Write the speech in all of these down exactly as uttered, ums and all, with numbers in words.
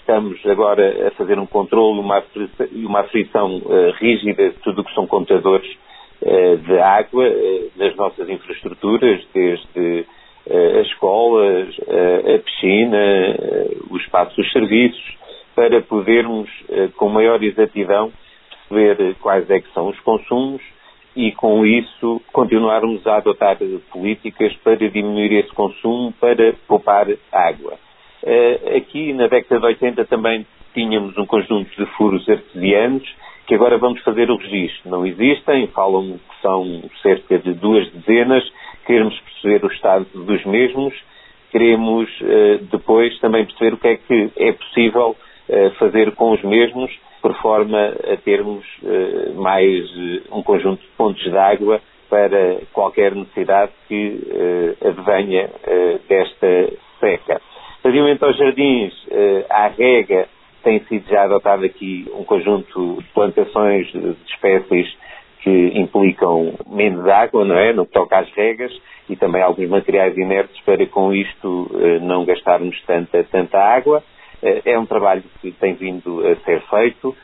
estamos agora a fazer um controle e uma aferição uh, rígida de tudo o que são contadores uh, de água uh, nas nossas infraestruturas, desde uh, as escolas, uh, a piscina, uh, o espaço dos serviços, para podermos, uh, com maior exatidão, perceber quais é que são os consumos e, com isso, continuarmos a adotar políticas para diminuir esse consumo, para poupar água. Uh, aqui, na década de oitenta, também tínhamos um conjunto de furos artesianos que agora vamos fazer o registro. Não existem, falam que são cerca de duas dezenas, queremos perceber o estado dos mesmos, queremos uh, depois também perceber o que é que é possível uh, fazer com os mesmos, por forma a termos uh, mais uh, um conjunto de pontos de água para qualquer necessidade que uh, advenha uh, desta seca. Relativamente aos jardins, uh, à rega, tem sido já adotado aqui um conjunto de plantações de espécies que implicam menos água, não é? No que toca às regas, e também alguns materiais inertes para com isto uh, não gastarmos tanta, tanta água. É um trabalho que tem vindo a ser feito.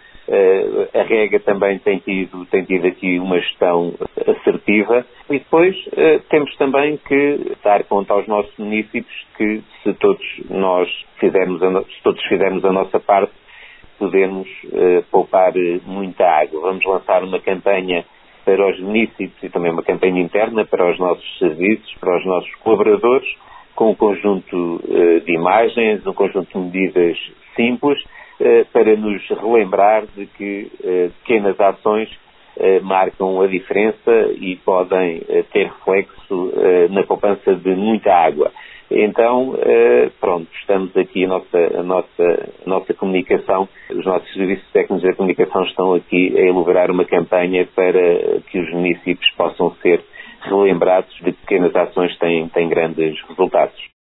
A rega também tem tido, tem tido aqui uma gestão assertiva. E depois temos também que dar conta aos nossos municípios que, se todos nós fizermos a, se todos fizermos a nossa parte, podemos poupar muita água. Vamos lançar uma campanha para os municípios e também uma campanha interna para os nossos serviços, para os nossos colaboradores, com um conjunto uh, de imagens, um conjunto de medidas simples, uh, para nos relembrar de que uh, pequenas ações uh, marcam a diferença e podem uh, ter reflexo uh, na poupança de muita água. Então, uh, pronto, estamos aqui, a nossa, a, nossa, a nossa comunicação, os nossos serviços técnicos da comunicação estão aqui a elaborar uma campanha para que os municípios possam ser relembrados de que pequenas ações têm, têm grandes resultados.